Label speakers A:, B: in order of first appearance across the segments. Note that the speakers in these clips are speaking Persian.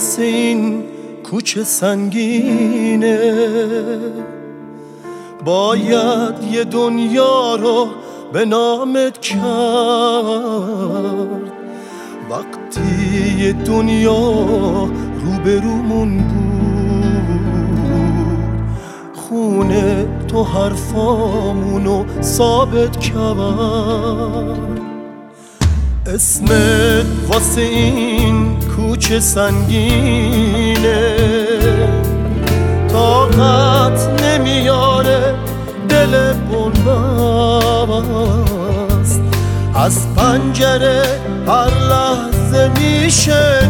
A: واسه این کوچه سنگینه، باید یه دنیا رو به نامت کرد. وقتی یه دنیا روبرومون بود، خونه تو حرفامونو ثابت کرد. اسمت واسه این کوچه سنگینه، طاقت نمیاره دل بنبست. از پنجره هر لحظه میشه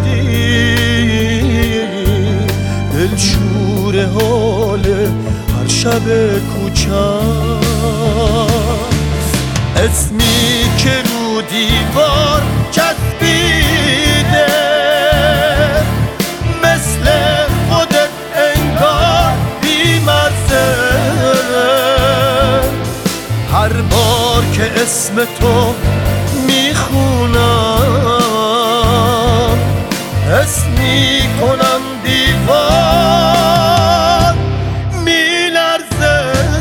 A: دید دلشور حال هر شب کوچه. اسمی که رو دیوار چسبیده، مثل خودت انگار بی‌مزه. هر بار که اسم تو میخونم، حس میکنم دیوار میلرزه.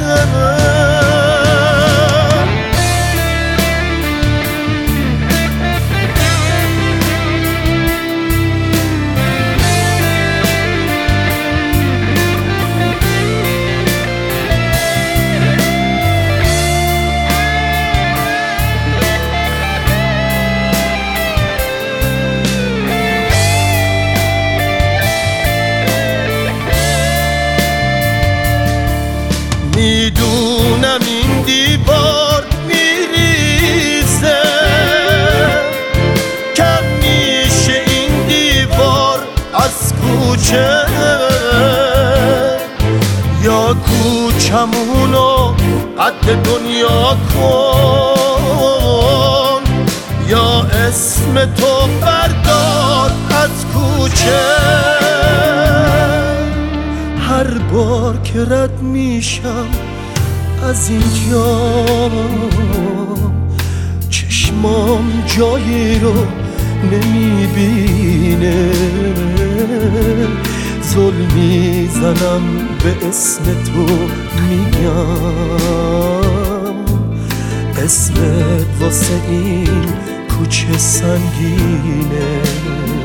A: میدونم این دیوار میریزه، کم میشه این دیوار از کوچه. یا کوچمونو قد دنیا کن، یا اسم تو بردار از کوچه. هر بار که رد میشم از اینجا، چشمام جایی رو نمیبینه. ظلم میزنم به اسم تو، میگم اسمت واسه این کوچه سنگینه.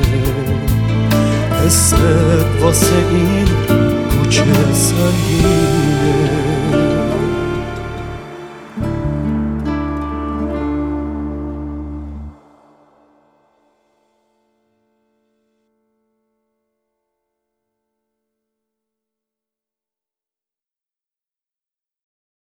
A: اسمت واسه این کوچه سنگینه.